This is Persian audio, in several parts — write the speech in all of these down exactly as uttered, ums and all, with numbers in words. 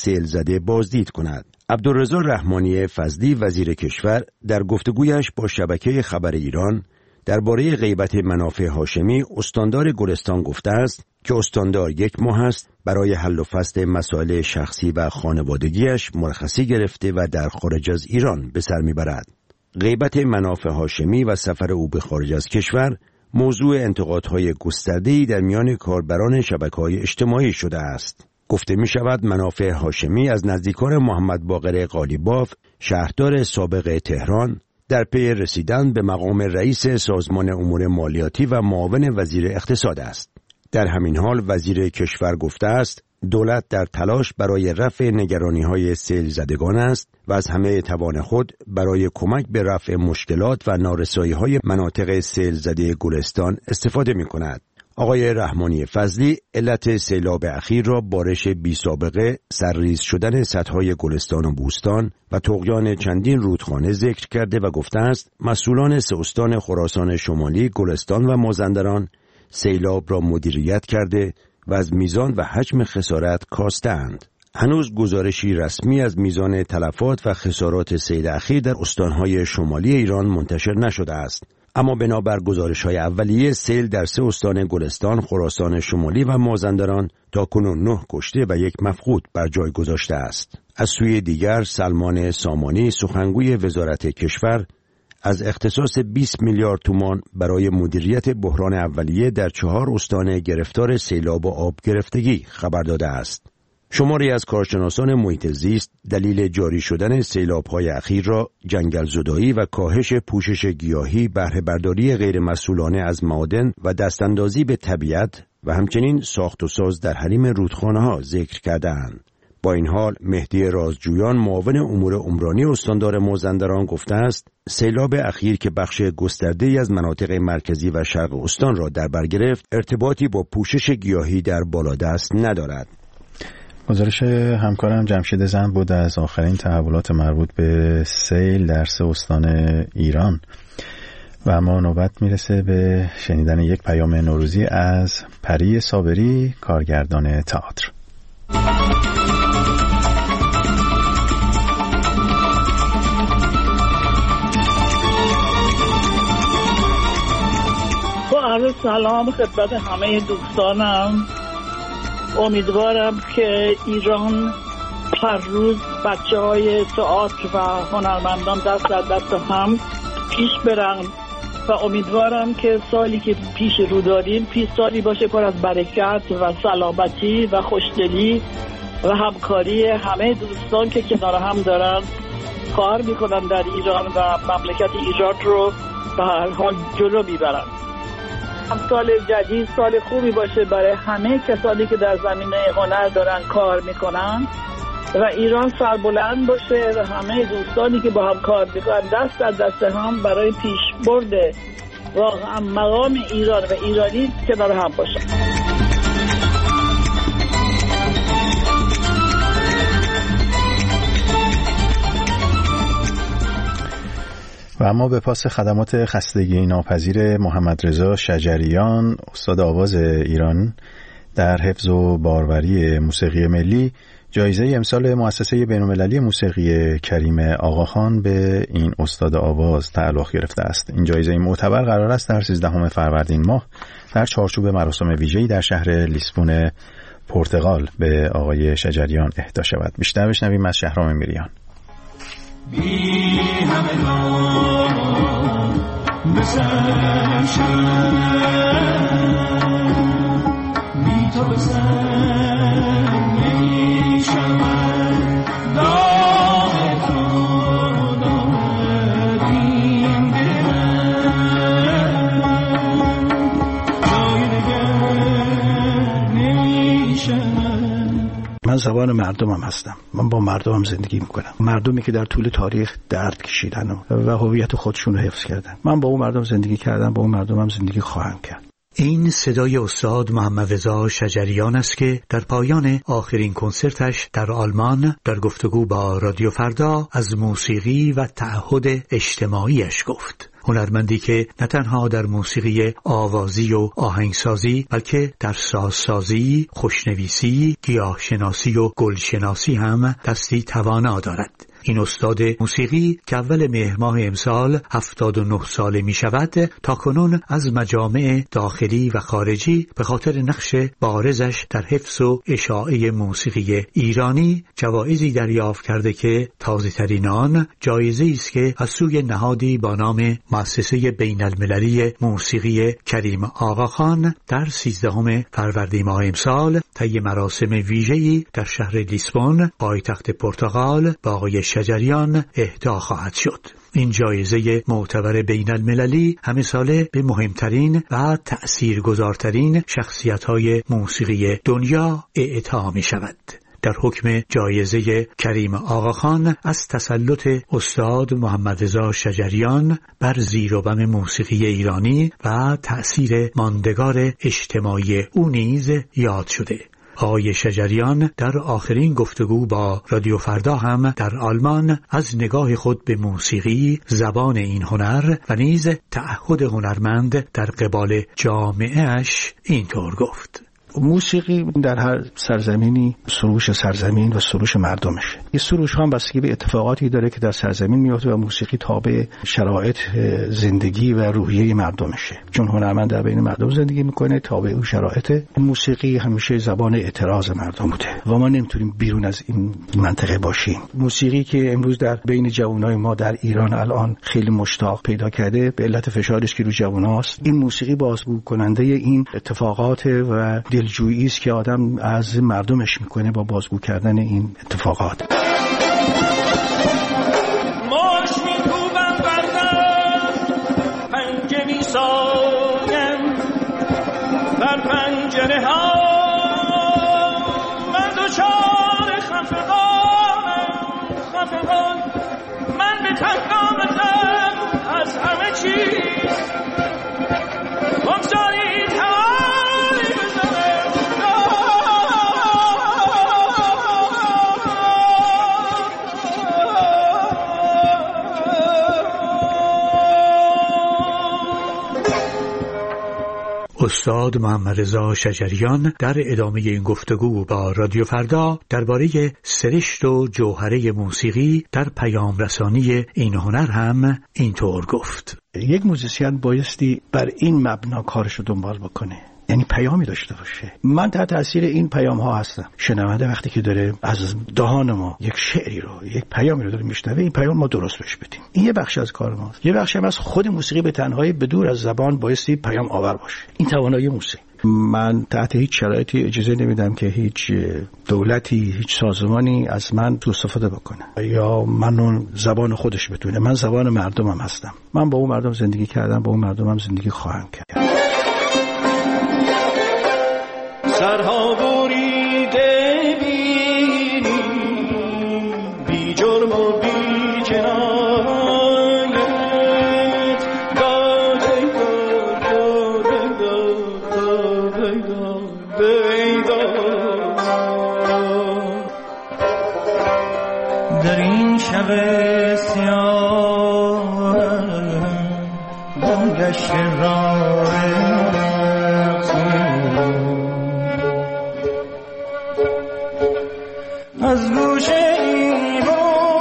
سیل زده بازدید کند. عبدالرضا رحمانی فضلی وزیر کشور در گفتگویش با شبکه خبر ایران درباره غیبت منافع هاشمی استاندار گلستان گفته است که استاندار یک ماه است برای حل و فصل مسائل شخصی و خانوادگیش مرخصی گرفته و در خارج از ایران به سر میبرد. غیبت منافع هاشمی و سفر او به خارج از کشور موضوع انتقادهای گسترده‌ای در میان کاربران شبکه‌های اجتماعی شده است. گفته می شود منافع هاشمی از نزدیکان محمد باقر قالیباف، شهردار سابق تهران، در پی رسیدن به مقام رئیس سازمان امور مالیاتی و معاون وزیر اقتصاد است. در همین حال وزیر کشور گفته است دولت در تلاش برای رفع نگرانی‌های سیل زدگان است و از همه توان خود برای کمک به رفع مشکلات و نارسایی‌های مناطق سیل زده گلستان استفاده می‌کند. آقای رحمانی فضلی علت سیلاب اخیر را بارش بی سابقه، سرریز شدن سدهای گلستان و بوستان و طغیان چندین رودخانه ذکر کرده و گفته است مسئولان سه استان خراسان شمالی، گلستان و مازندران سیلاب را مدیریت کرده و از میزان و حجم خسارت کاسته‌اند. هنوز گزارشی رسمی از میزان تلفات و خسارات سیل اخیر در استانهای شمالی ایران منتشر نشده است. اما بنابر گزارش‌های اولیه سیل در سه استان گلستان، خراسان شمالی و مازندران تاکنون نه کشته و یک مفقود بر جای گذاشته است. از سوی دیگر سلمان سامانی سخنگوی وزارت کشور از اختصاص بیست میلیارد تومان برای مدیریت بحران اولیه در چهار استان گرفتار سیلاب و آب گرفتگی خبر داده است. شماری از کارشناسان محیط زیست دلیل جاری شدن سیلاب‌های اخیر را جنگل زدایی و کاهش پوشش گیاهی، بهره برداری غیر مسئولانه از معادن و دستاندازی به طبیعت و همچنین ساخت و ساز در حریم رودخانه‌ها ذکر کرده‌اند. با این حال مهدی رازجویان معاون امور عمرانی استاندار مازندران گفته است سیلاب اخیر که بخش گسترده‌ای از مناطق مرکزی و شرق استان را در بر گرفت ارتباطی با پوشش گیاهی در بالادست ندارد. گزارش همکارم جمشید زند بود از آخرین تحولات مربوط به سیل در سه استان ایران. و ما نوبت میرسه به شنیدن یک پیام نوروزی از پری صابری، کارگردان تئاتر. با عرض سلام خدمت همه دوستانم. امیدوارم که ایران هر روز بچه های تئاتر و هنرمندان دست در دست هم پیش برن و امیدوارم که سالی که پیش رو داریم پیش سالی باشه پر از برکت و سلامتی و خوشدلی و همکاری همه دوستان که کنار هم دارن کار میکنن در ایران و مملکت ایران رو به هر حال جلو میبرن. هم سال جدید سال خوبی باشه برای همه کسانی که در زمینه هنر دارن کار میکنن و ایران سربلند باشه و همه دوستانی که با هم کار میکنن دست در دست هم برای پیش برده واقعا مقام ایران و ایرانی کنار هم باشن. و اما به پاس خدمات خستگی ناپذیر محمد رضا شجریان، استاد آواز ایران در حفظ و باروری موسیقی ملی، جایزه امسال مؤسسه بین‌المللی موسیقی کریم آقاخان به این استاد آواز تعلق گرفته است. این جایزه معتبر قرار است در سیزدهم فروردین ماه در چارچوب مراسم ویژه‌ای در شهر لیسبون پرتغال به آقای شجریان اهدا شود. بیشتر بشنویم از شهرام میریان. بی همگان بسر شد بی تو بسر نمی شود دام تو دادیم دلم جای دگر نمی شود. من زبان مردمم هستم. من با مردمم زندگی میکنم. مردمی که در طول تاریخ درد کشیدن و هویت خودشون رو حفظ کردن. من با اون مردم زندگی کردم، با اون مردمم زندگی خواهم کرد. این صدای استاد محمد رضا شجریان است که در پایان آخرین کنسرتش در آلمان در گفتگو با رادیو فردا از موسیقی و تعهد اجتماعیش گفت. هنرمندی که نه تنها در موسیقی آوازی و آهنگسازی بلکه در سازسازی، خوشنویسی، گیاهشناسی و گلشناسی هم دستی توانا دارد. این استاد موسیقی که اول مهر ماه امسال هفتاد و نه ساله می شود، تا کنون از مجامع داخلی و خارجی به خاطر نقش بارزش در حفظ و اشاعه موسیقی ایرانی جوایزی دریافت کرده که تازه ترین آن جایزه است که از سوی نهادی با نام مؤسسه بین المللی موسیقی کریم آقاخان در سیزدهم فروردین ماه امسال طی مراسم ویژه‌ای در شهر لیسبون پایتخت پرتغال با آقای شجریان اهدا خواهد شد. این جایزه معتبر بین المللی همه ساله به مهمترین و تأثیرگذارترین شخصیت‌های موسیقی دنیا اعطا می شود. در حکم جایزه کریم آقاخان از تسلط استاد محمد رضا شجریان بر زیر و بم موسیقی ایرانی و تأثیر ماندگار اجتماعی او نیز یاد شده. آقای شجریان در آخرین گفتگو با رادیو فردا هم در آلمان از نگاه خود به موسیقی، زبان این هنر و نیز تعهد هنرمند در قبال جامعه اش اینطور گفت: موسیقی در هر سرزمینی سروش سرزمین و سروش مردمشه. این سروش هم بستگی به اتفاقاتی داره که در سرزمین میفته و موسیقی تابع شرایط زندگی و روحیه مردمشه. چون هنرمند در بین مردم زندگی میکنه، تابع اون شرایط. موسیقی همیشه زبان اعتراض مردم بوده و ما نمیتونیم بیرون از این منطقه باشیم. موسیقی که امروز در بین جوانای ما در ایران الان خیلی مشتاق پیدا کرده به علت فشارش که رو جواناست. این موسیقی بازگو کننده این اتفاقات و دلجویی است که آدم از مردمش میکنه با بازگو کردن این اتفاقات. ماش میکوبم بردم پنجه میسایم بر پنجره ها، من دوچار خفقانم خفقان، من به تنگامتم از همه چیز بگذارید حوالی بزنم. استاد محمد رضا شجریان در ادامه این گفتگو با رادیو فردا درباره سرشت و جوهره موسیقی در پیام رسانی این هنر هم اینطور گفت: یک موزیسین بایستی بر این مبنا کارشو دنبال بکنه، یعنی پیامی داشته باشه. من تحت تاثیر این پیام ها هستم. شنونده وقتی که داره از دهان ما یک شعری رو، یک پیامی رو داره میشنوه، این پیام ما درست بهش بدیم. این یه بخش از کار ماست. یه بخش هم از خود موسیقی به تنهایی بدور از زبان بایستی پیام آور باشه. این توانایی موسیقی. من تحت هیچ شرایطی اجازه نمیدم که هیچ دولتی، هیچ سازمانی از من تو استفاده بکنه یا منو زبان خودش بدونه. من زبان مردمم هستم. من با اون مردم زندگی کردم، با اون مردمم زندگی خواهم کرد. سرها بریده بینی بی جرم و بی جنایت، داده داده داده داده داده در این شب سیاه گشت راه از گوش ایوان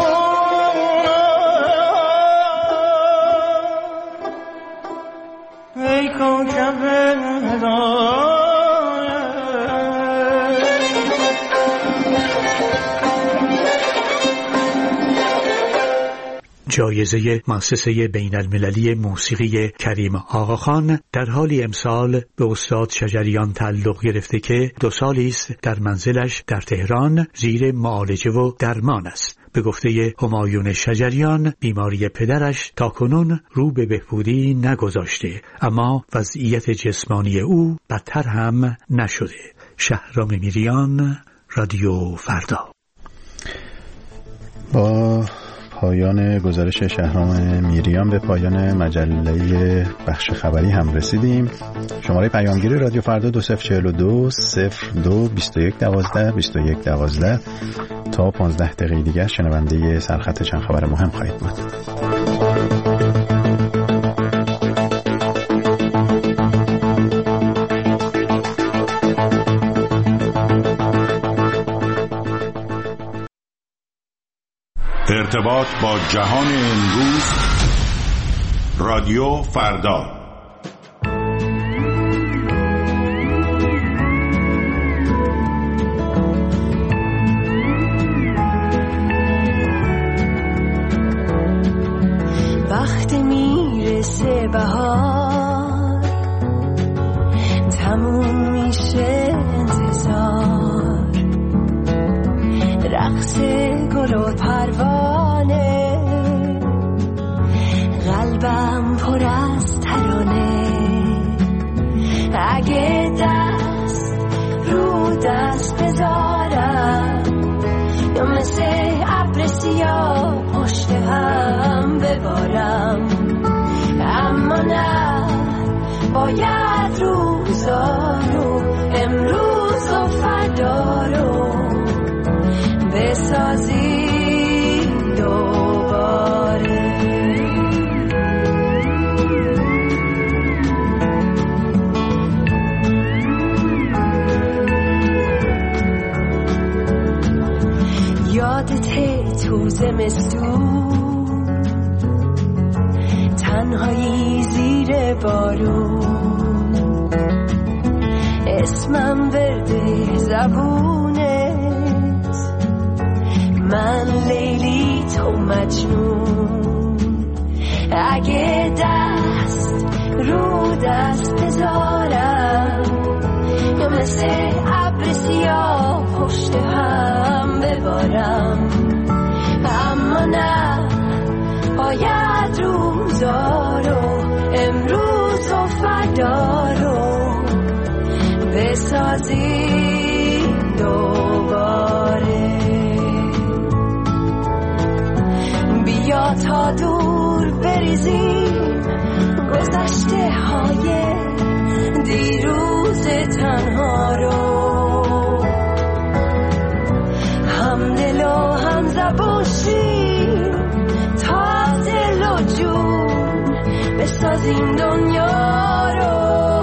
ای کوکب هدایت. جایزه مؤسسه بین المللی موسیقی کریم آقاخان در حالی امسال به استاد شجریان تعلق گرفته که دو سالی است در منزلش در تهران زیر معالجه و درمان است. به گفته همایون شجریان بیماری پدرش تا کنون رو به بهبودی نگذاشته، اما وضعیت جسمانی او بدتر هم نشده. شهرام میریان، رادیو فردا. با پایان گزارش شهرام میریان به پایان مجله بخش خبری هم رسیدیم. شماره پیامگیری رادیو فردا دو صفر چهل و دو صفر دو بیست و یک دوازده بیست و یک دوازده. تا پانزده دقیقه دیگر شنونده سرخط چند خبر مهم خواهید بود. ارتباط با جهان امروز، رادیو فردا. وقتی میرسه بهار، تموم میشه انتظار، رقص گل و پروانه، قلبم پر از ترانه. اگه دست رو دست بذارم، یا مثل ابر سیاه پشت هم ببارم، اما نه، باید روزا رو، امروز و فردا رو بسازی دوباره. یادته تو زمستون، تنهایی زیر بارون، اسمم برده زبونت، من لیلی تو مجنون. اگه دست رو دست بذارم، یا مثل ابر سیاه پشت هم ببارم، اما نه، باید روزا رو، امروز و فردا رو بسازی دوباره. بیا تا دور بریزیم گذشته های دیروز تنها رو، هم دل و هم زبون شیم تا دل و جون بسازیم دنیا رو.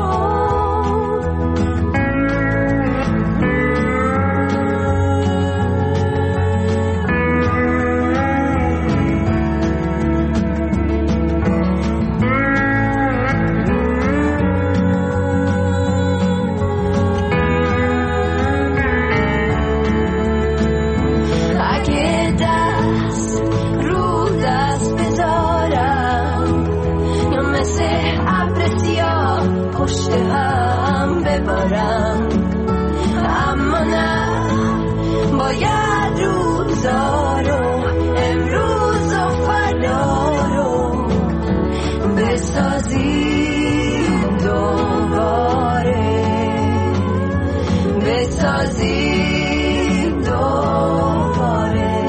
اما نه، باید روزا رو، امروز و فردا رو بسازیم دوباره، بسازیم دوباره،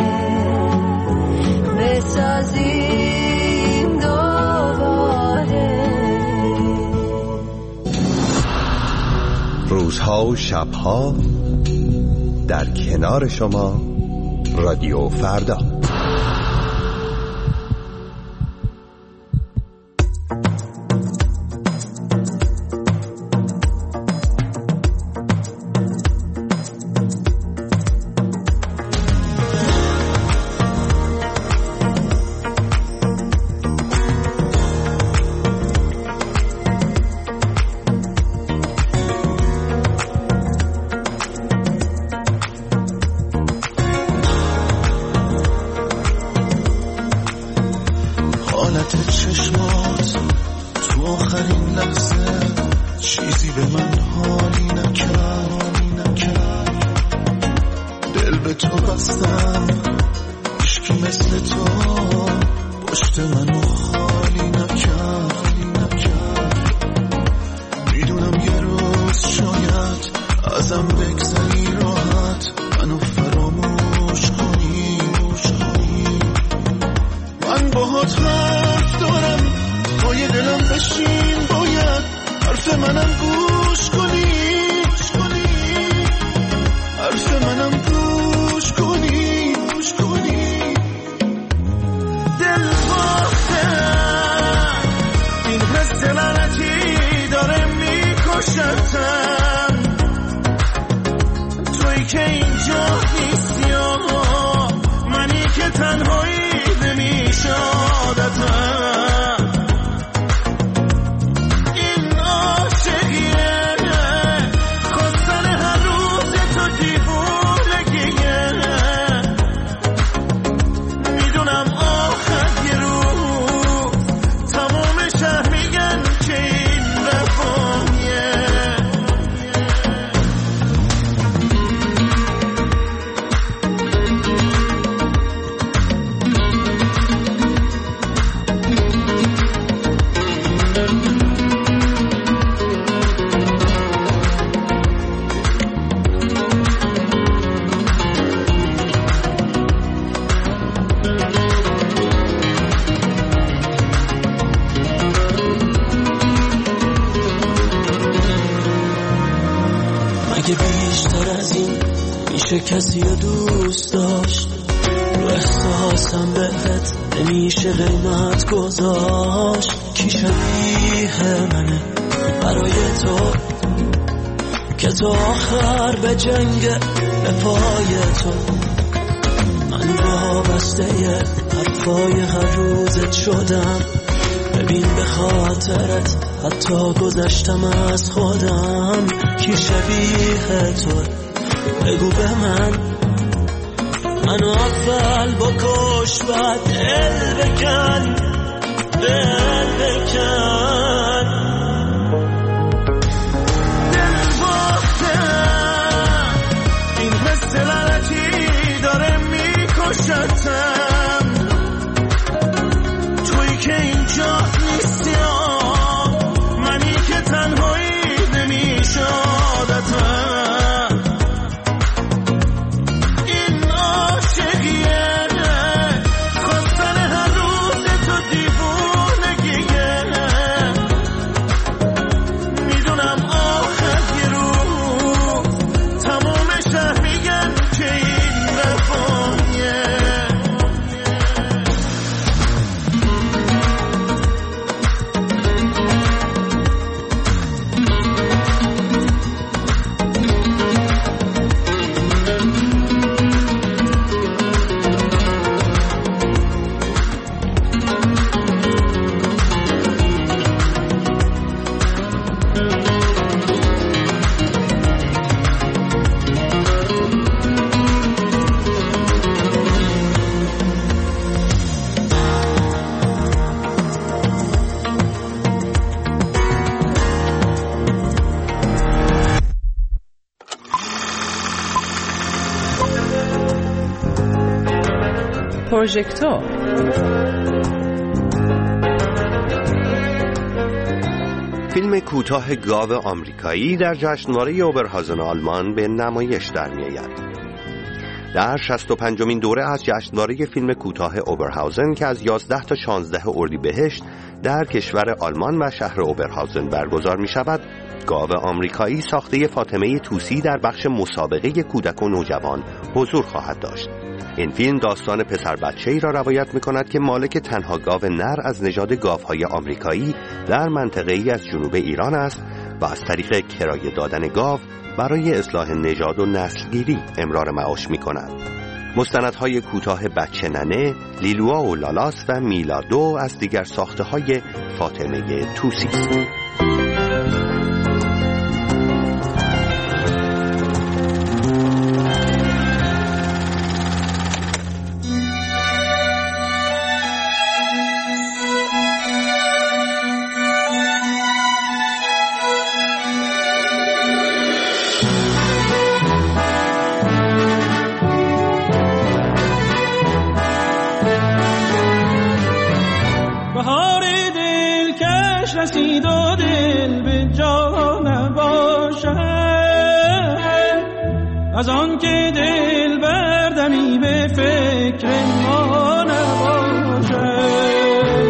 بسازیم دوباره. روزها و شبها در کنار شما، رادیو فردا. توی که اینجا نیستی، منی که تنهایی کسی رو دوست داشت، رو احساسم بهت نمیشه قیمت گذاشت. کی شبیه منه برای تو که تو آخر به جنگ به پای تو. من وابسته حرفای هر روزت شدم، ببین به خاطرت حتی گذشتم از خودم. کی شبیه تو بگو به من، منو اول بکش بعد دل بکن، دل بکن. دل باختم این حس لعنتی داره میکشتم، توی که اینجا نیستی، منی که تنهایی نمیشادتم. پروژکتور فیلم کوتاه گاو آمریکایی در جشنواره اوبرهازن آلمان به نمایش در می‌آید. در شصت و پنجمین دوره از جشنواره فیلم کوتاه اوبرهازن که از یازده تا شانزده اردیبهشت در کشور آلمان و شهر اوبرهازن برگزار می‌شود، گاو آمریکایی ساخته فاطمه طوسی در بخش مسابقه کودک و نوجوان حضور خواهد داشت. این فیلم داستان پسر بچه‌ای را روایت می‌کند که مالک تنها گاو نر از نژاد گاوهای آمریکایی در منطقه‌ای از جنوب ایران است و از طریق کرایه دادن گاو برای اصلاح نژاد و نسلگیری امرار معاش می‌کند. مستندهای کوتاه بچه ننه، لیلوا و لالاس و میلادو از دیگر ساخته‌های فاطمه طوسی است. رسید و دل به جا نباشد، از آن که دل بردمی به فکر ما نباشد.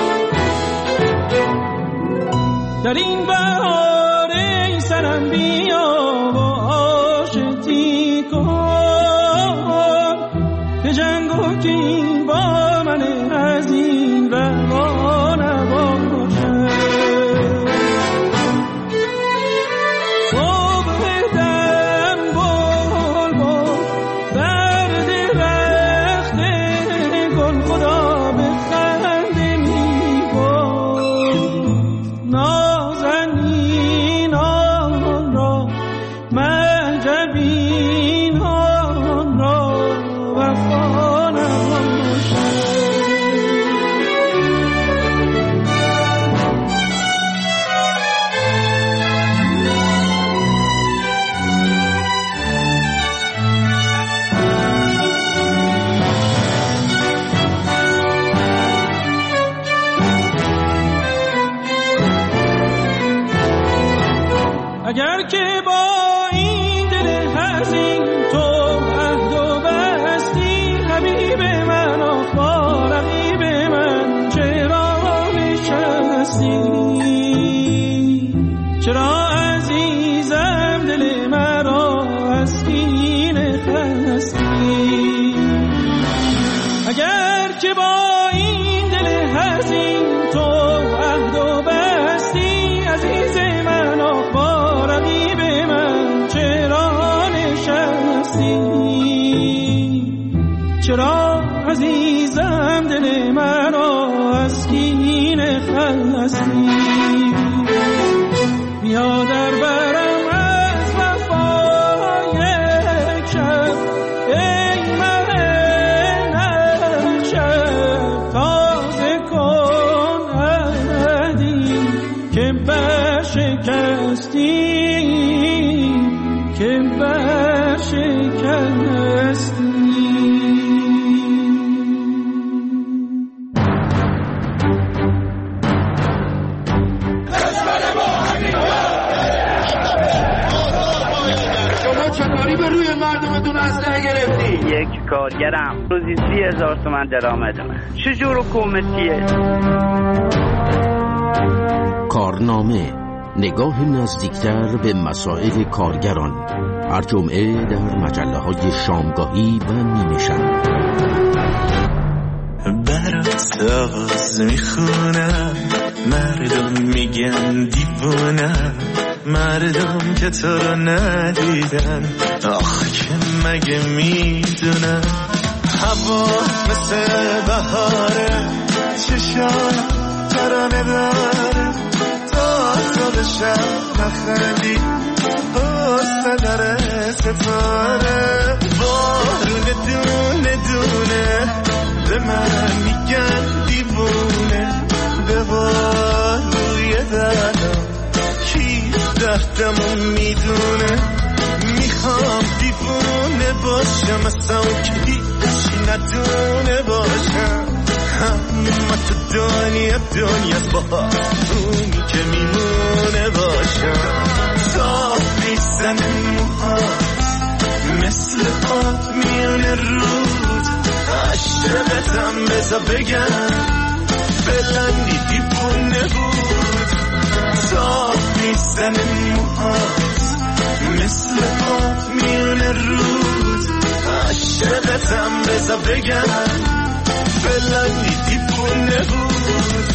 در این بهاره سرم بیا و آشتی کن، به جنگ و کین با من از این روا نباشد. اگر که با این دل حزین تو عهد و بستی، حبیب من آخوا رقیب من چرا نشستی؟ چرا عزیزم دل مرا از کینه خستی؟ اگر که با این دل حزین تو عهد و بستی عزیز من، آخ با رقیب من چرا نشستی؟ چرا عزیزم دل من را از کینه خلصتی؟ بیا در برم از وفا یک شب، ای مه نقشب، تازه کن عهدی که برشکستی، که برشکستی. یک کارگرم روزی سی هزار تومن درآمد من. چجور حکومتیه؟ کارنامه، نگاه نزدیکتر به مسائل کارگران، هر جمعه در مجله های شامگاهی و نیمه شب. برات آواز میخونم، مردم میگن دیوونم، مردم که تو رو ندیدن آخ که مگه میدونن. هوا مثل بهاره، چشان ترانه داره، تا صبح شب نخندی حسن داره ستاره. بارون دونه دونه به من میگن دیوونه، به باروی دردم کی دردمو میدونه. میخوام دیوونه باشم اصلا که هیچی ندونه باشم، اما تو دنیا دنیاست با اونی که میمونه باشم. تا میزن موهات مثل آب میونه رود، عشقتم بزا بگم بلندی دیوونه بود. تا میزن موهات مثل آب میونه رود، عشقتم بزا بگم بلندی دیوونه بود.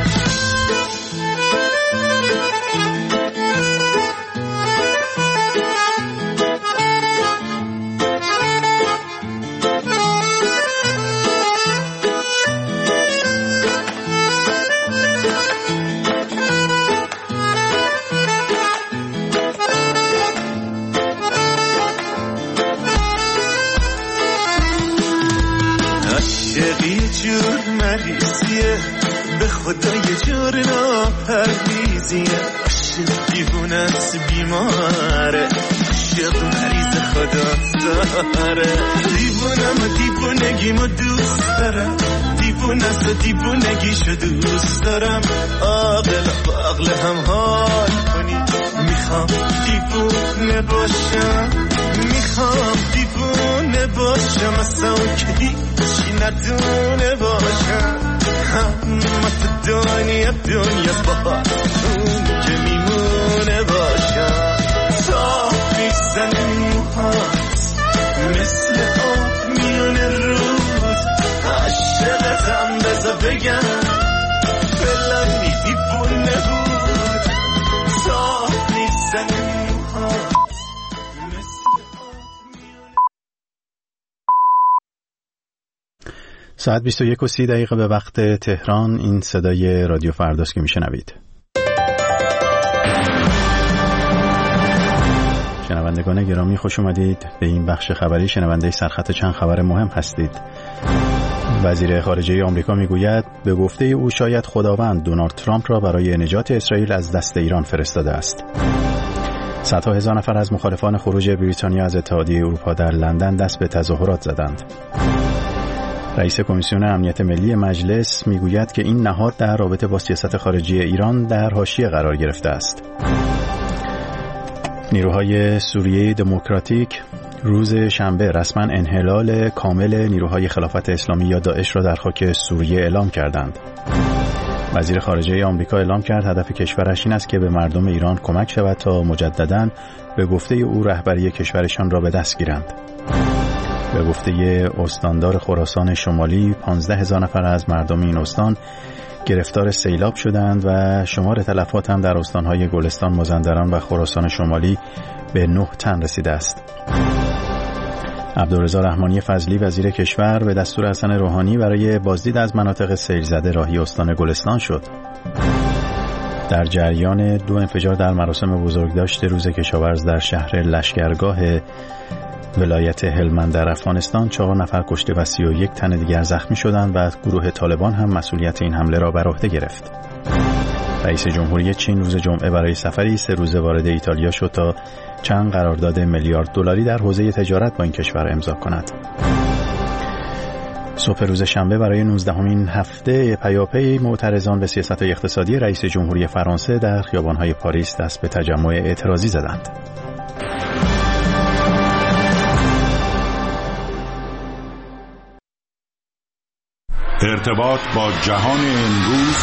به خدا یه جور ناپرویزیه، عشق دیوونت بیماره، عشق مریض خدا داره. دیوونم و دیوونگیمو دوست دارم، دیوونست و دیوونگیشو دوست دارم. عاقل و عقل هم حال کنی، میخوام دیوونه باشم، میخوام دیوونه باشم اصلا که هیچی ندونه باشم. اما تو دنیا دنیاست با اون که میمونه باشم. تا میزن موهات مثل آب میونه رود، عشقتم بزا بگم بلندی دیوونه بود. تا میزن موهات ساعت بیست و یک و سی دقیقه به وقت تهران. این صدای رادیو فرداست که میشنوید. شنوندگان گرامی خوش اومدید به این بخش خبری. شنونده سرخط چند خبر مهم هستید. وزیر خارجه آمریکا میگوید به گفته او شاید خداوند دونالد ترامپ را برای نجات اسرائیل از دست ایران فرستاده است. صدها هزار نفر از مخالفان خروج بریتانیا از اتحادیه اروپا در لندن دست به تظاهرات زدند. رئیس کمیسیون امنیت ملی مجلس میگوید که این نهاد در رابطه با سیاست خارجی ایران در حاشیه قرار گرفته است. نیروهای سوریه دموکراتیک روز شنبه رسما انحلال کامل نیروهای خلافت اسلامی یا داعش را در خاک سوریه اعلام کردند. وزیر خارجه آمریکا اعلام کرد هدف کشورش این است که به مردم ایران کمک شود تا مجدداً به گفته او رهبری کشورشان را به دست گیرند. به گفته استاندار خراسان شمالی پانزده هزار نفر از مردم این استان گرفتار سیلاب شدند و شمار تلفات هم در استانهای گلستان، مازندران و خراسان شمالی به نه تن رسیده است. عبدالرضا رحمانی فضلی وزیر کشور به دستور حسن روحانی برای بازدید از مناطق سیل زده راهی استان گلستان شد. در جریان دو انفجار در مراسم بزرگداشت روز کشاورز در شهر لشکرگاه ولایت هلمند در افغانستان چهار نفر کشته و سی و یک تن دیگر زخمی شدند و گروه طالبان هم مسئولیت این حمله را بر عهده گرفت. رئیس جمهوری چین روز جمعه برای سفری سه روزه وارد ایتالیا شد تا چند قرارداد میلیارد دلاری در حوزه تجارت با این کشور امضا کند. صبح روز شنبه برای نوزدهمین هفته پیاپی معترضان به سیاست‌های اقتصادی رئیس جمهوری فرانسه در خیابان‌های پاریس دست به تجمع اعتراضی زدند. ارتباط با جهان امروز،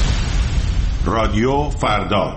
رادیو فردا.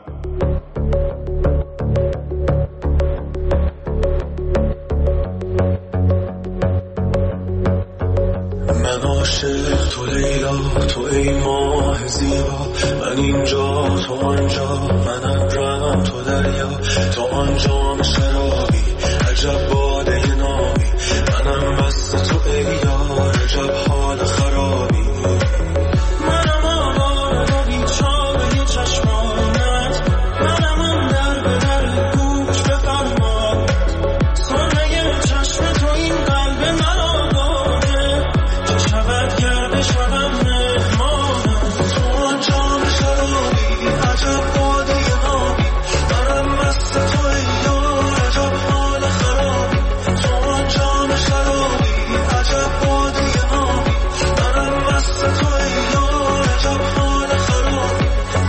من عاشق تو لیلا، تو ای ماه زیبا، من اینجا تو آنجا، من ابرم تو دریا، تو آنجا شرابی، عجب باده نامی، منم بست تو ای یار، عجب حال خرابی. منم آوار و بیچاره چشمانت، منم اون در به در گوش بفرماد، سرمه چشم تو این قلب من آواره، چه شود گرد شدم مهمانم، تو آنجا شرابی، عجب باده نامی، منم بست تو ای یار، عجب حال خرابی. تو آنجا شرابی، عجب باده نامی، منم بست تو ای یار، عجب حال خرابی.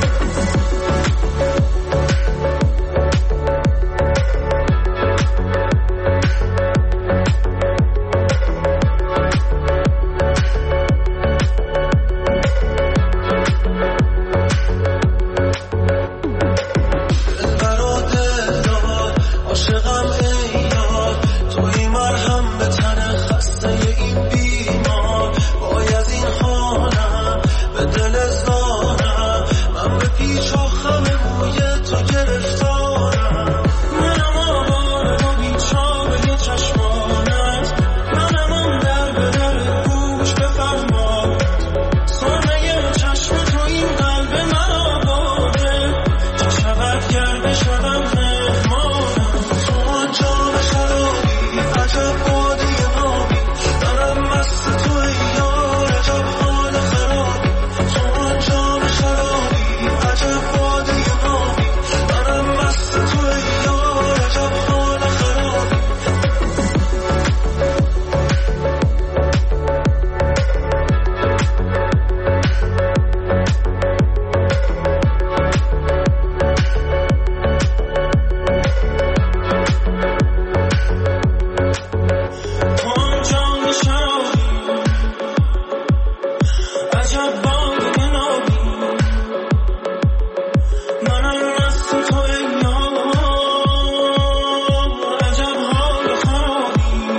دلبر و دلدار، عاشقم ای یار، توی مرهم به تن خسته این بیمار، وای از این حالم به دل زارم، من به پیچ و خم موی تو گرفتارم. منم آواره و بیچاره چشمانت، منم اون در به در گوش بفرماد، سرمه چشم تو این قلب من آواره، چه شود گرد شدم مهمانم، تو آنجا شرابی، عجب باده نامی، منم بست تو ای یار، عجب حال خرابی. تو آنجا شرابی، عجب باده نامی، منم بست تو ای یار، عجب حال خرابی. تو آنجا شرابی، عجب باده نامی، منم بست تو ای یار، عجب حال خرابی.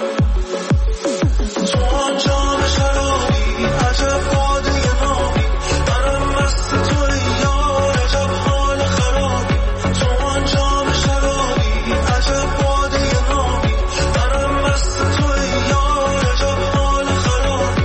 تو آنجا شرابی، عجب باده نامی، منم بست تو ای یار، عجب حال خرابی. تو آنجا شرابی، عجب باده نامی، منم بست تو ای یار، عجب حال خرابی.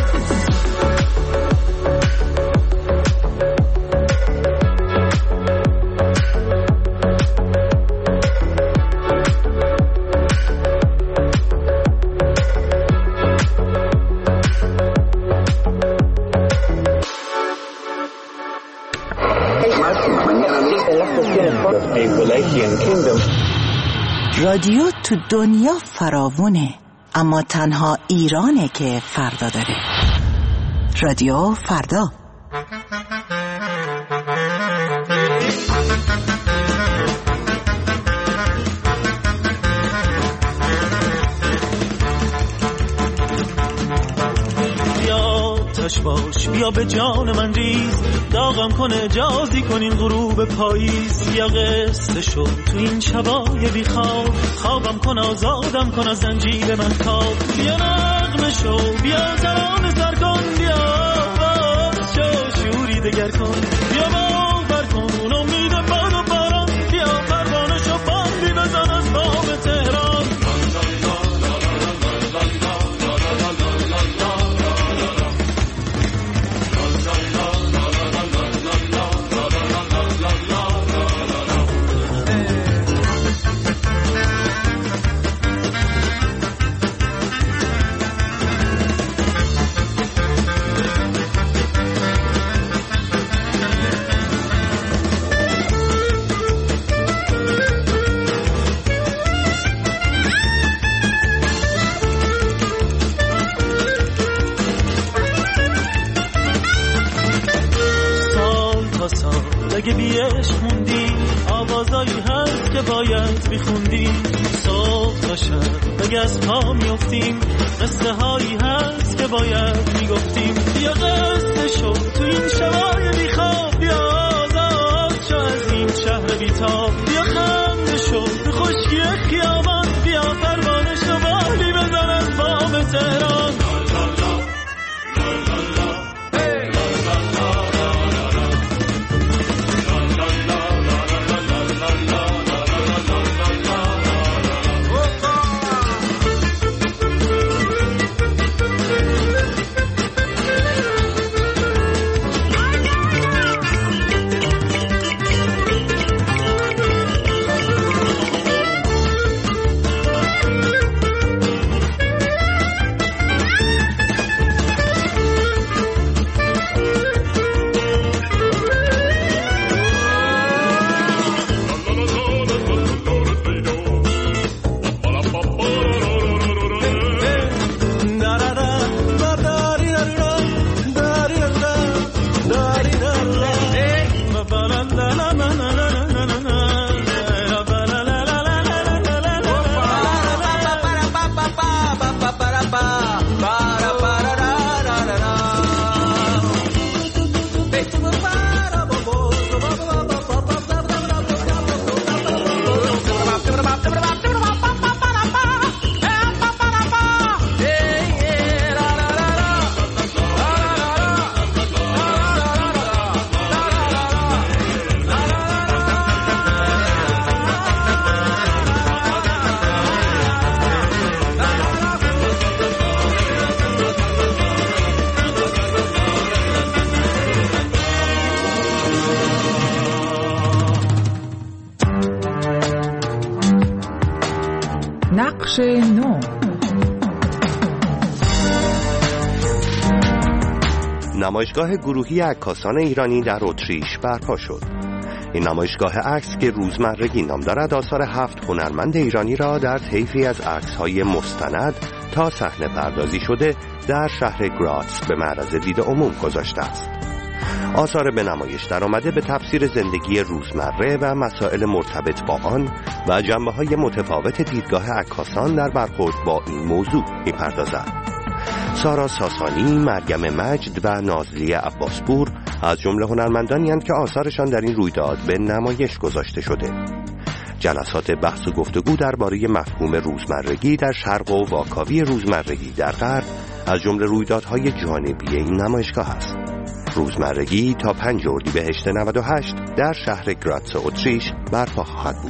رادیو تو دنیا فراوونه، اما تنها ایرانه که فردا داره. رادیو فردا. یا آتش باش بیا به جان من ریز، داغم کن اجازی کن این غروب پاییز. بیا قصه شو تو این شبای بی خواب، خوابم کن آزادم کن از زنجیر من تاب. بیا نغمه شو بیا زمان سر کن، بیا باز شو شوری دگر کن، بیا باور کن امید باد و باران، بیا پروانه شو باندی بزن از باب تهران. اگه بی عشق موندی آوازایی هست که باید میخوندی. صبح تا شب اگه از پا میفتیم قصه هایی هست که باید میگفتیم. بیا قصه شو تو این شبای بی خواب، بیا آزاد شو از این شهر بی تاب. بیا خنده شو به خشکی خیابان، بیا پروانه شو بالی بزن از بام تهران. نقش نو. نمایشگاه گروهی عکاسان ایرانی در اتریش برپا شد. این نمایشگاه عکس که روزمرگی نام دارد آثار هفت هنرمند ایرانی را در طیفی از عکس‌های مستند تا صحنه پردازی شده در شهر گراتس به معرض دید عموم گذاشته است. آثار به نمایش در آمده به تفسیر زندگی روزمره و مسائل مرتبط با آن و جنبه‌های متفاوت دیدگاه عکاسان در برخورد با این موضوع می‌پردازد. سارا ساسانی، مریم مجد و نازلی عباسپور از جمله هنرمندانی هستند که آثارشان در این رویداد به نمایش گذاشته شده. جلسات بحث و گفتگو درباره مفهوم روزمرگی در شرق و واکاوی روزمرگی در غرب از جمله رویدادهای جانبی این نمایشگاه است. روزمرگی تا پنج اردیبهشت نود و هشت در شهر گراتس اتریش برپا خواهد بود.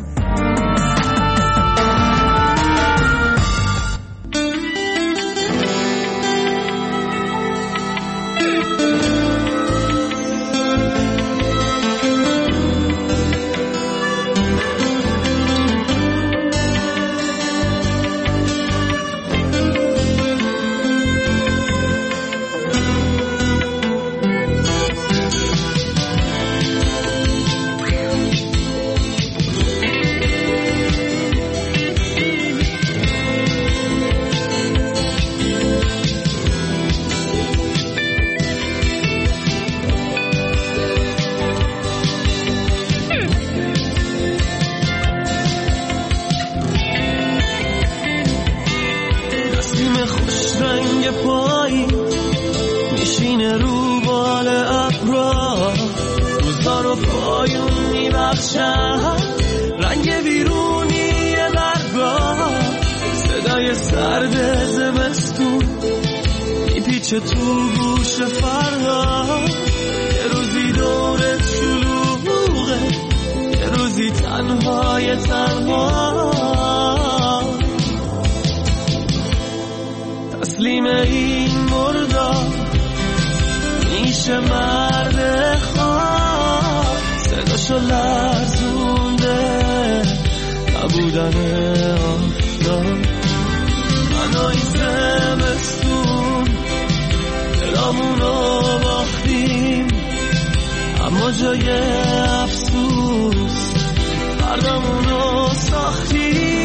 رو بال ابرا روزا رو پایون میبخشن، رنگ بیرونی برگا صدای سرد زمستون میپیچه تو گوش فردا. یه روزی دورت شلوغه، یه روزی تنهای تنها، تسلیم این مردار میشه مرد خواب. صداشو لرزونده نبودن آفتاب. من و این زمستون دلامونو باختیم، اما جای افسوس بردامونو ساختیم.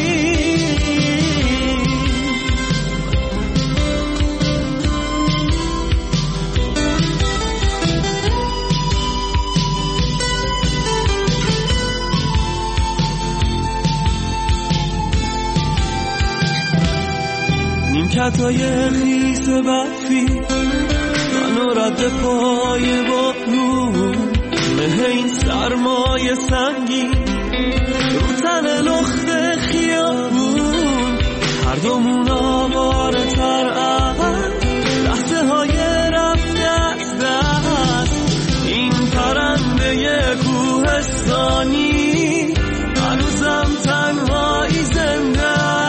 نیمکتای خیس برفی منو رد پای بارون، به این سرمای سنگین رو تن لخت خیابون. هر دومون آواره تر از لحظه های رفته از دست. این پرنده کوهستانی هنوزم تنهایی زنده،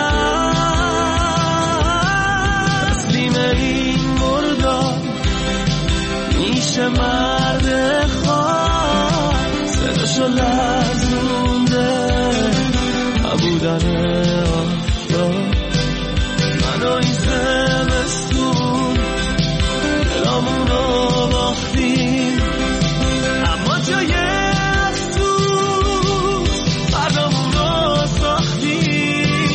تسلیم این مردار میشه مرد خواب. صداشو لرزونده نبودن آفتاب. من و این زمستون دلامونو باختیم، اما جای افسوس بردامونو ساختیم.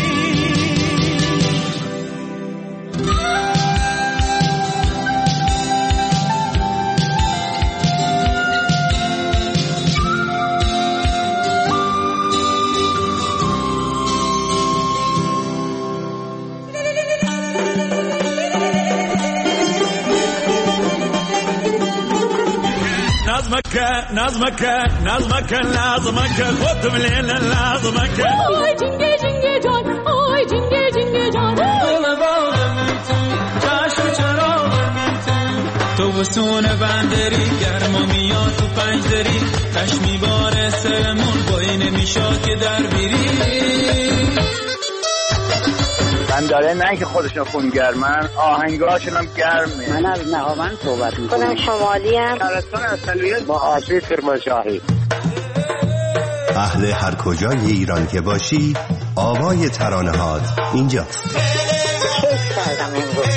نظمك نظمك نظمك لازمك خد من الليل لازمك. آی جنگه جنگه جان، آی جنگه جنگه جان. دل باغم چشم چراغ تو بسون بندری، گرما میاد تو پنجدری، تش میباره سرمون بایی نمیشاد که در بیری. من داره نه که خودشون خونگرمن، آهنگاشون هم گرمه. من از نهاوند صحبت میکنم. خودم شمالی هم شهرستان اصلیت با آسیب کرمانشاهی. اهل هر کجای ایران که باشی آوای ترانه‌هات اینجاست. کیف کردم امروز.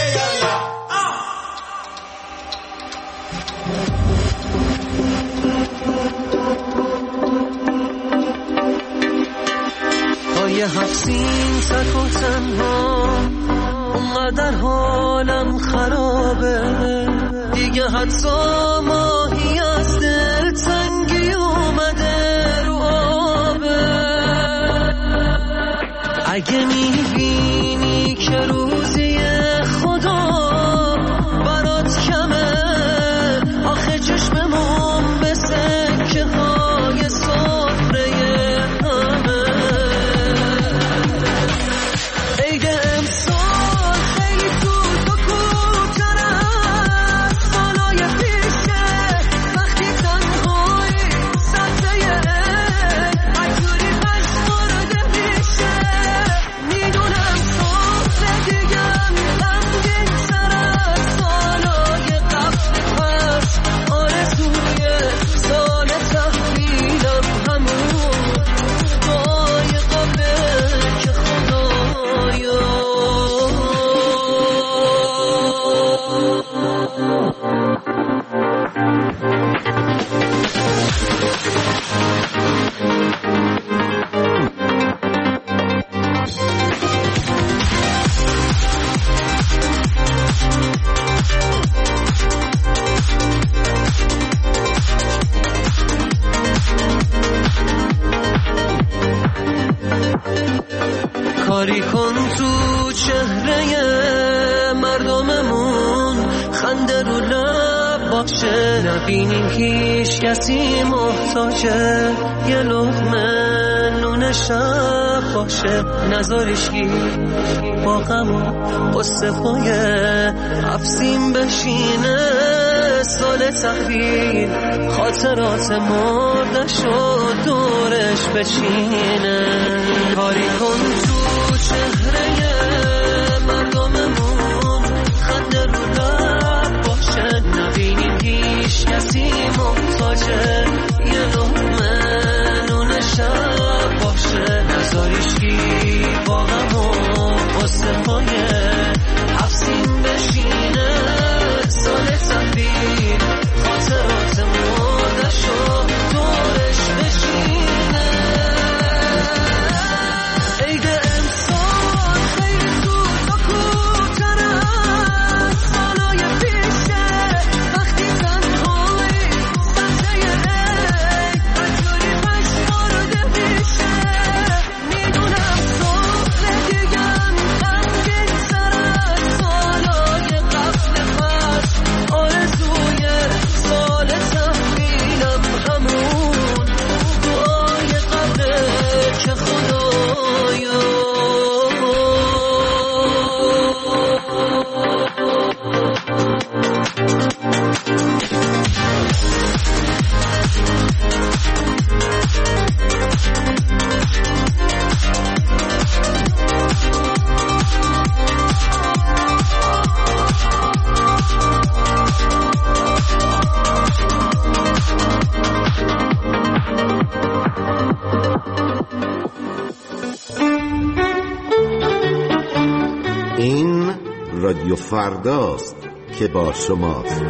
یه هفتین تک و تنها اونقدر حالم خرابه دیگه، حتی ماهی از دل تنگی اومده رو آبه. اگه میبینی که روزی خدا برات کمه، آخه چشممون به سکه های صفره همه. دیگه باشه، نبینیم هیچ کسی محتاجه، یه لقمه نون شب باشه، نذاریش کی با غم و قصه پای افسیم بشینه، سال تحویل خاطرات مردش و دورش بچینه، کاری کن تو چهره مردممون خنده رو لب باشه، نبینیم هیچ کسی محتاجه، یه لقمه نون شب باشه، نذاریش کی با غم و قصه پای افسین بشینه، سال تحویل خاطرات مردش و دورش بشینه. عید امسال خیلی زود و کوتاه از سالای پیشه، وقتی تنهایی سطحه عید بجوری پشما رو دمیشه، میدونم سال دیگم غمگین تر از سالای قبل پس، آرزوی سال تحویلم همون دعای قبله که خدایا این رادیو فرداست که با شماست.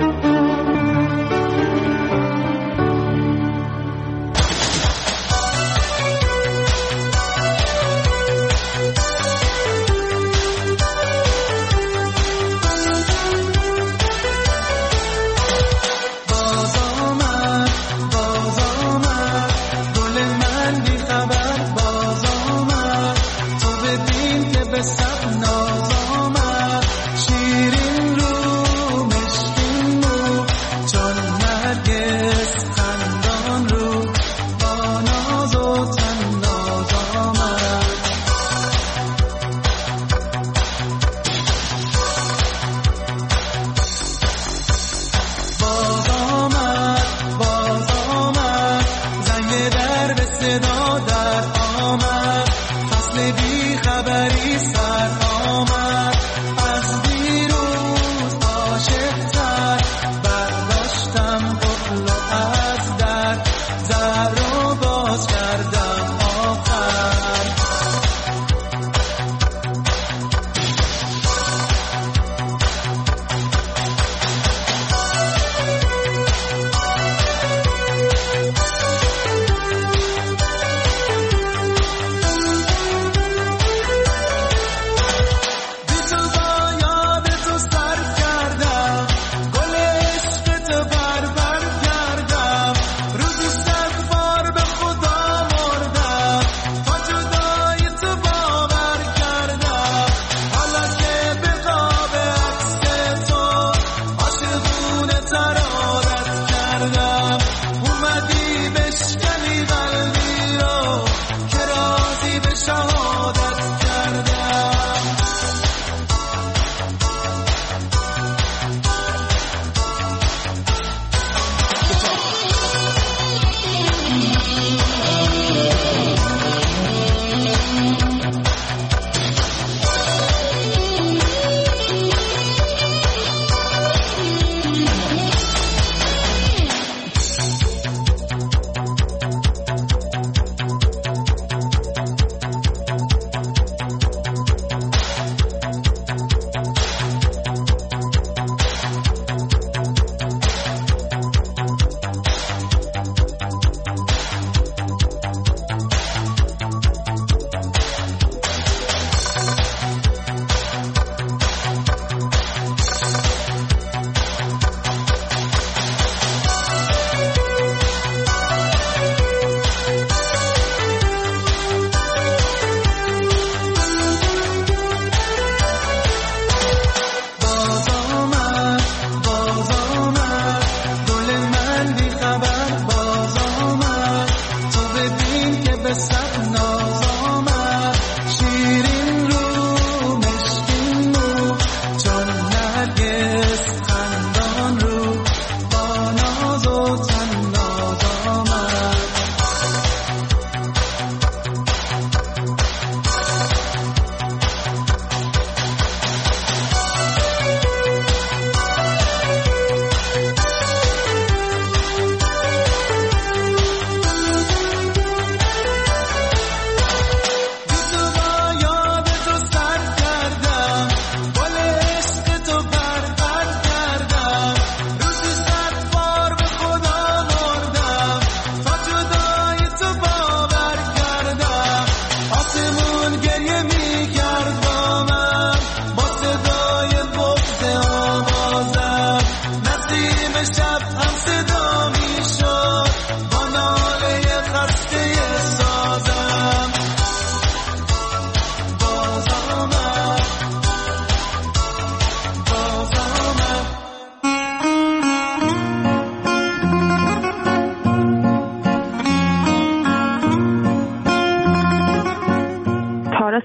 ناز آمد شیرین رو مشکین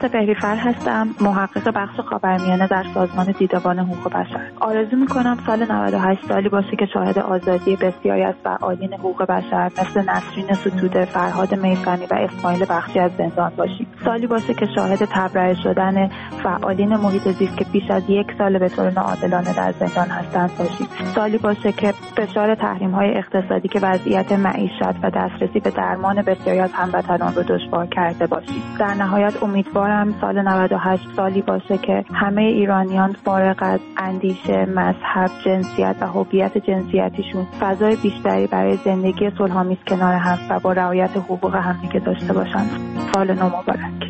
فهریفر هستم، محقق بخش خاورمیانه در سازمان دیدبان حقوق بشر. آرزو میکنم سال نود و هشت سالی باشه که شاهد آزادی بسیاری از فعالین حقوق بشر مثل نسرین ستوده، فرهاد میثمی و اسماعیل بخشی از زندان باشیم. سالی باشه که شاهد تبرئه شدن فعالین محیط زیست که بیش از یک سال به طور ناعادلانه در زندان هستند باشیم. سالی باشه که فشار تحریم‌های اقتصادی که وضعیت معیشت و دسترسی به درمان بسیاری از هموطنان رو دشوار کرده باشیم. در نهایت امیدوارم سال نود و هشت سالی باشه که همه ایرانیان فارغ از اندیشه، مذهب، جنسیت و هویت جنسیتیشون فضای بیشتری برای زندگی صلح‌آمیز کنار هم و با رعایت حقوق همدیگه داشته باشن. سال نو مبارک.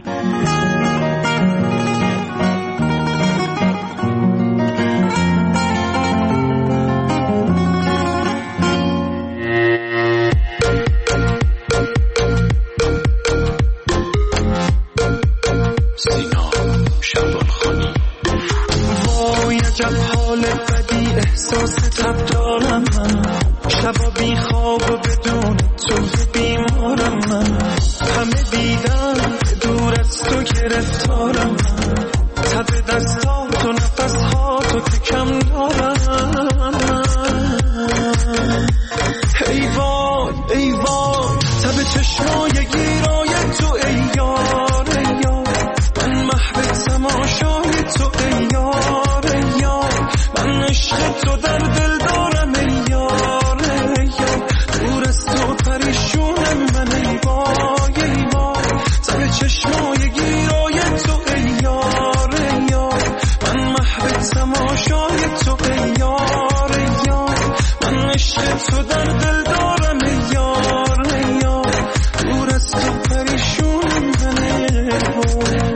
احساس تب دارم من، شبا بی خواب و بدون تو بیمارم من، همه دیدن دور از تو گرفتارم من، تب دستات و نفسهاتو که کم دارم من. ای وای ای وای تب چشمای گیرای تو ای یار ای یار، من محو تماشای تو ای یار ای یار، من عشق تو در دل دارم ای یار ای یار، دور از تو پریشونم من ای وای ای وای، تب چشمای گیرای تو ای یار ای یار، من محو تماشای تو ای یار ای یار، من عشق تو در دل دارم ای یار ای یار، دور از تو پریشونم من ای وای.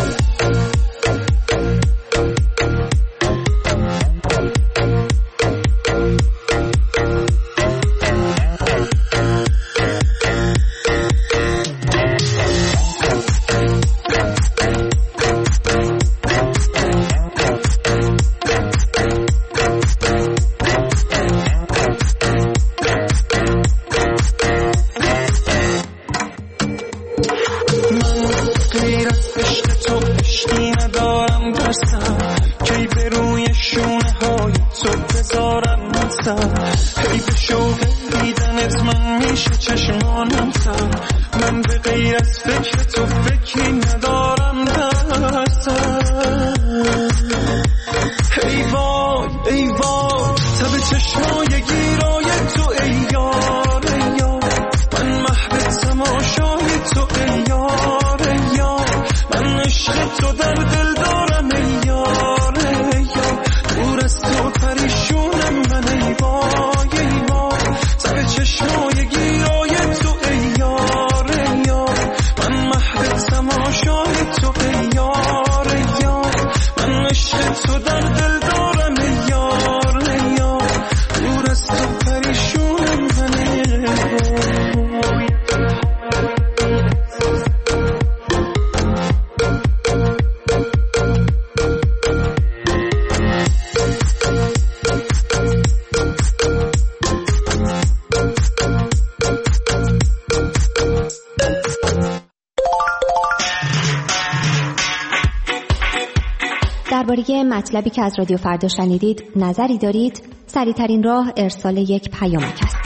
درباره مطلبی که از رادیو فردا شنیدید نظری دارید؟ سریع‌ترین راه ارسال یک پیامک است.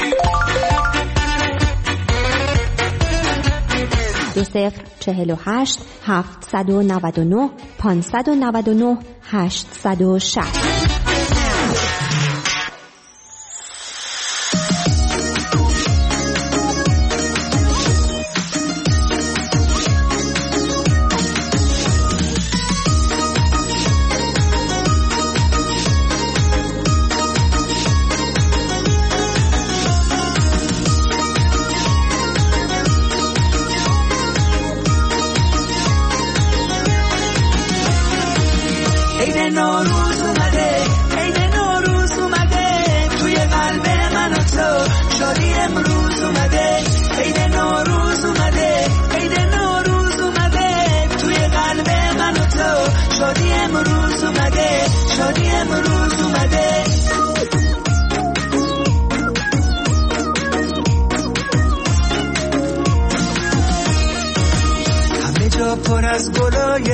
دو صفر چهل و هشت هفتصد و نود و نه پانصد و نود و نه هشتصد و شصت. نوروز اومده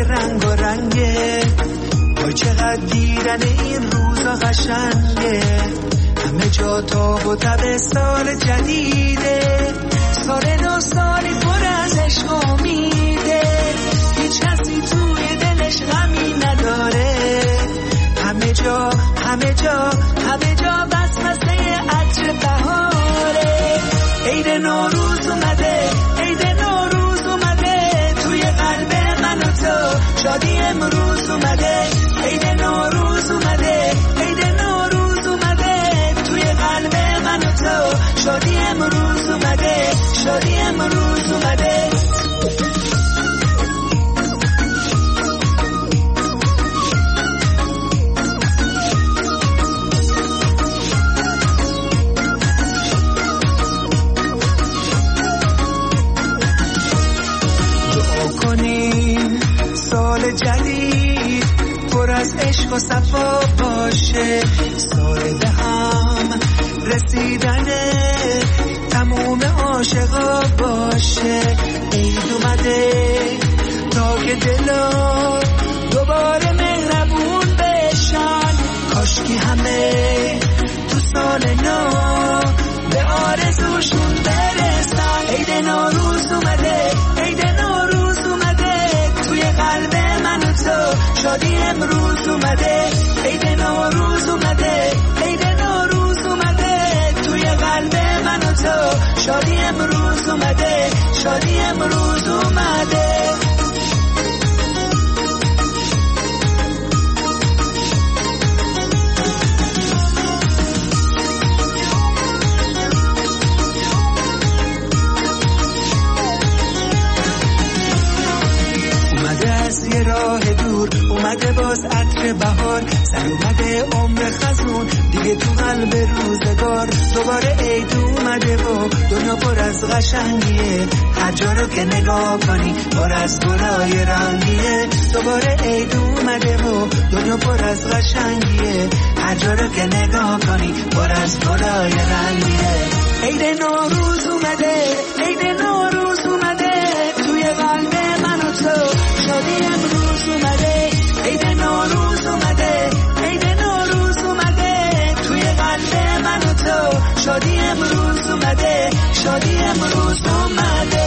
رنگ و رنگه، وای چقدر دیدن این روزا قشنگه. همه جا تاب و تب سال جدیده، سال نو سالی پر از عشق و امیده. هیچ کسی توی دلش غمی نداره، همه جا همه جا همه جا وسوسه عطر بهاره. عید نوروز اومده، عید نوروز اومده، توی قلب من و تو شادی امروز اومده. عید نوروز اومده، عید نوروز اومده، توی قلب من و تو شادی امروز اومده، شادی امروز اومده. سال جدید پر از عشق و صفا باشه، سال به هم رسیدنه تموم عاشقا باشه. عید اومده تا که دلا دوباره مهربون بشن، کاشکی همه تو سال نو به آرزوشون برسن. عید نوروز اومده، عید نوروز اومده، توی قلب من و تو شادی امروز اومده. عید نوروز اومده، عید نوروز اومده، توی قلب من و تو شادی امروز اومده، شادی امروز اومده. از یه راه دور اومده باز عطر بهار، سر اومده عمر خزون دیگه تو قلب روزگار. دوباره عید اومده و دنیا پر از قشنگیه، هر جا رو که نگاه کنی پر از گلای رنگیه. دوباره عید اومده و دنیا پر از قشنگیه، هر جا رو که نگاه کنی پر از گلای رنگیه. عید نوروز اومده، عید نوروز اومده، توی قلب من و تو شادی امروز اومده. عید نوروز اومده، عید نوروز اومده، توی قلب من و تو شادی امروز اومده، شادی امروز اومده.